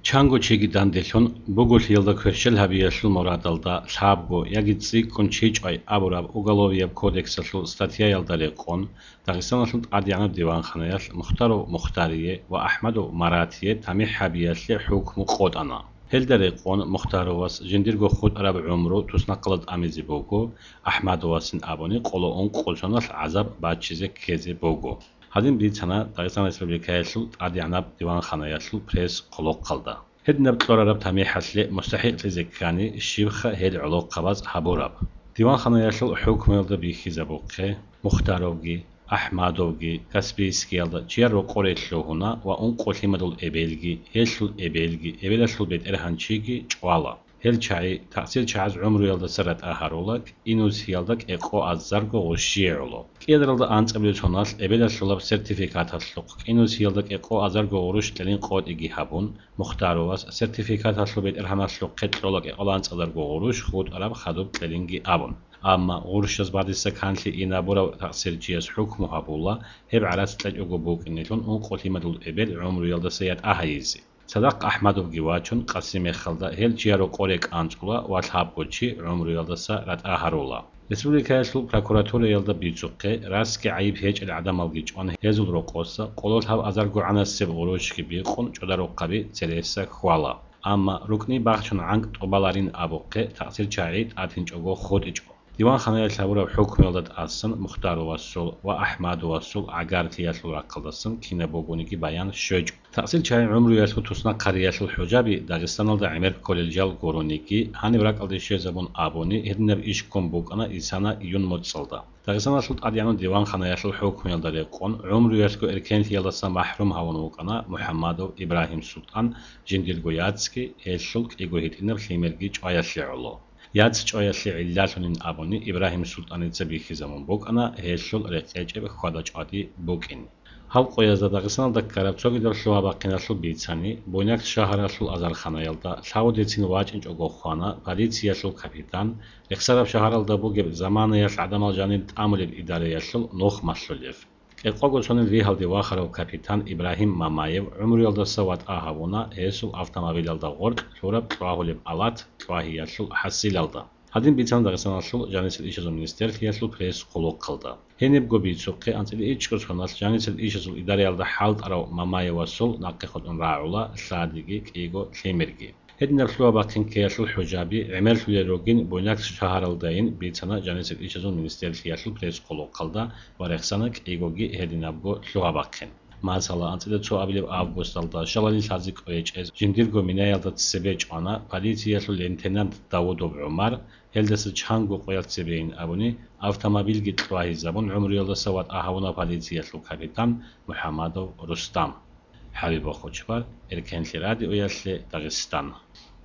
Chango chigi dandelhon bogol yılda köşel habiyasıl moradalda sabgo yagitsi konçiçay aburab ugaloviyab kodeksasıl statya yaldale qon Dağistanasıl adyanı divanxanayal Muxtarov Muxtariye ve Ahmadov Maratiye tamih habiyaslı hukmu qodana. Heldere qon Muxtarovas jindirgo xud arab umru tusnaqalat amizi bogo Ahmadovasın aboni qolo on qolşanal azab baçize keze bogo. Hadin bir sana Dağistan Respublikasıl adyanab divanxanayasıl pres qoloq qalda. هدنا بتقرب تامي حسلي مستحيل تزكاني الشيخة هيد علوق قبض حبوراب ديوان خنا يشل حكم يلدا بيخي زبوقي مختاروغي أحمدوغي كاسبيسكي يلدا جيرو قريتلو هنا وأن قوتي مدول إبيلغي هيشل إبيلغي إبيلشل بيت إرهانشيغي جوالا هل شاي تأثير شعز عمرو يلدا سرت أهارولك إنوز يلدك إقو أزارغو وشيعولو كيدر يلدا أنت قبل توناس إبيلشل بسيرتيفيكات هسلوق إنوز يلدك إقو أزارغو وروش تلين قود إجي هابون مختاروس سيرتيفيكات هسلو بيت إرهانشلو قتلولك إقلانس أزارغو وروش خود أراب خدوب تلينجي أبون أما غورشز بعد السكانتي إنا برا تأثير جيس حكم هابولا هب على ستلج أجوبوك إنتون أن قوتي مدول إبل عمرو يلدا سياد أهايزي صدق أحمدوف جواچون قسم خلدا هل جيرو قوريك أنجولا والحاب قوتشي عمرو يلدا سرت أهارولا رسوليكا سلو بروكوراتورا يلدا بيتسوقي راسك عيب هيج العدم الجيج أن هزول رقوسا قولول هاب أزارجو عنا السب غروشكي بيقون جدا رقابي تليسا خوالا أما ركني باخشون عنك طبالارين أبوقي تأثير جاعيد أتنج أغو خود إجو ديوان خانه الحبورة حكم يلدد أصن مختار وصول وأحمد وصول عقارتي يسول رقلدسن كينا بوغونيكي بيان شوج تأصيل شاي عمرو يسول تسنا قرية الحجابي داغستان الدا عمر كوليجال غورونيكي هاني براقلدي شيزابون أبوني هدنب إيش كون بوغانا إسانا يون موتسلدا داغستان السلط أديانو ديوان خانه يسول حكم يلدد قون عمرو يسول إركنت يلدسا محروم هاون وغانا محمدو إبراهيم سلطان جنديل غوياتسكي هيسولك إيغو هيتينب سيمرجي جواياسي علو ياتس جواياسي علاشونين أبوني إبراهيم سلطان تبيخي زمون بوك أنا هيسول رقيجة بخوادج عادي بوكين هل قويزة داغستان دكارب تشوغي در شوها باقين سول بيتساني بويناك شهر سول أزار خانا يلدا ساو ديتين واج انج أغو خوانا باريتسيا سول كابيتان اخسارب شهر يلدا بوغيب زمان يس عدم الجانين تعامل بإدارة يسول نوخ مسؤوليف إقاقو تشونين ريحل دي واخرو كابيتان إبراهيم مامايف عمر يلدا سوات آهاونا هيسول أفتامابيل يلدا غورد تورب تواهوليب ألات تواهي يسول حسيل يلدا هادين بيتان داغستان سول جانيسل إيشازول مينستر يسول بريس قلوق قلدا هنب گو بيتسوقي أنتل إيشكر شوناس جانيسل إيشازول إدارة يلدا حالت أرو مامايف وسول ناقي خود راعولا ساديجي كيغو تيمرجي هدنا بسلوها باقين كيسول حجابي عمل فليروغين بويناك شهر الدين بيتانا جانيسل إيشازول مينستر يسول بريس قلوق قلدا ورخصانا كيغوغي هدنا بگو سلوها باقين مثلا أنت تو أبلي أغسطس دا شغالين سازيك أويش جنديرغو مينايلدا تسبيج أنا بوليسيا لينتينانت داوود عمر هلدس چانگو قويات سبين أبوني أوتوموبيل جيت راهي زبون عمر يلدا سوات أهونا بوليسيا كابيتان محمد رستم حبيب خوشبر إركنتي راديو ياسل داغستان